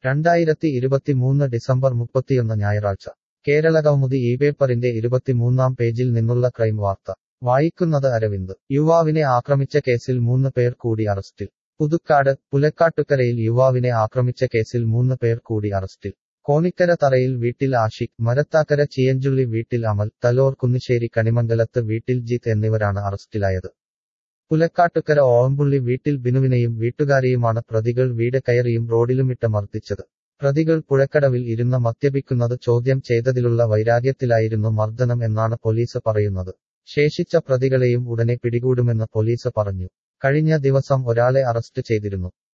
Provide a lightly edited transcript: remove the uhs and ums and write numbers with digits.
2023 December 31 ഞായറാഴ്ച കേരളകൗമുദി പേപ്പറിന്റെ 23-ാം പേജിൽ നിന്നുള്ള ക്രൈം വാർത്ത വായിക്കുന്നത് അരവിന്ദ് യുവാവിനെ ആക്രമിച്ച കേസിൽ 3 പേർ കൂടി അറസ്റ്റിൽ പുതുക്കാട് പുലക്കാട്ടുകരയിൽ യുവാവിനെ ആക്രമിച്ച കേസിൽ 3 പേർ കൂടി അറസ്റ്റിൽ കോണിക്കര തറയിൽ വീട്ടിൽ ആഷിഖ് മരത്താക്കര ചിയഞ്ചുള്ളി വീട്ടിൽ അമൽ തലോർ കുന്നിശ്ശേരി കണിമംഗലത്ത് വീട്ടിൽ ജിത്ത് എന്നിവരാണ് അറസ്റ്റിലായത് പുലക്കാട്ടുകര ഓളമ്പുള്ളി വീട്ടിൽ ബിനുവിനെയും വീട്ടുകാരെയുമാണ് പ്രതികൾ വീട് കയറിയും റോഡിലുമിട്ട് മർദ്ദിച്ചത് പ്രതികൾ പുഴക്കടവിൽ ഇരുന്ന് മദ്യപിക്കുന്നത് ചോദ്യം ചെയ്തതിലുള്ള വൈരാഗ്യത്തിലായിരുന്നു മർദ്ദനം എന്നാണ് പോലീസ് പറയുന്നത് ശേഷിച്ച പ്രതികളെയും ഉടനെ പിടികൂടുമെന്ന് പോലീസ് പറഞ്ഞു കഴിഞ്ഞ ദിവസം ഒരാളെ അറസ്റ്റ് ചെയ്തിരുന്നു